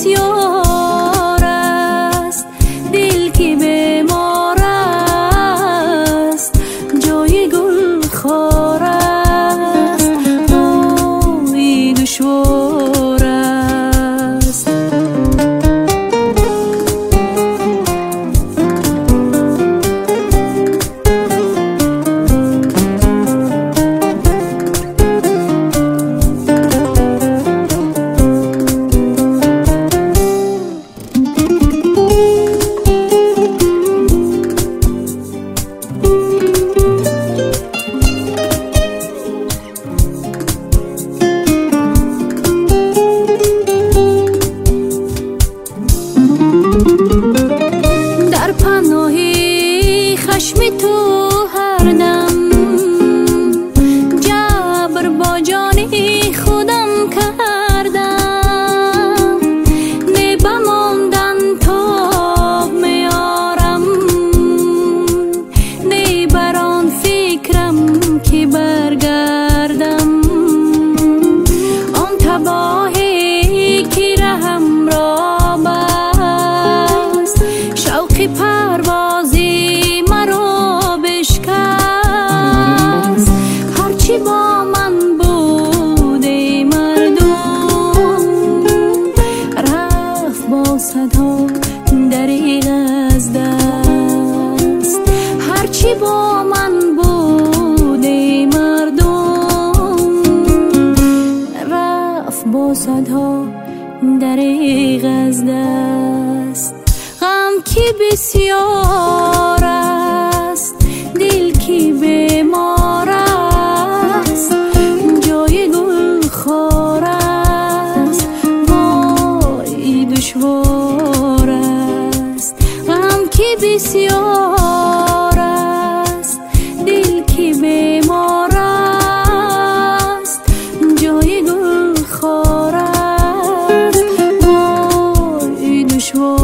بسیار است، دل که بیمار است، جای گل خار است، وای دشوار است. در پناه خشم تو هر دم جبر با جان خودم کردم، نه بماندن تاب میارم، نه بران فکرم که برگردم. آن تباهی که رهم را پروازی مرا بشکست، هرچی با من بوده مردم رفت با صدا دریغ از دست. هرچی با من بوده مردم رفت با صدا دریغ از دست. غم که بسیار است، دل که بیمار است، جای گل خار است، وای دشوار است. غم که بسیار است، دل که بیمار است، جای گل خار است، وای دشوار.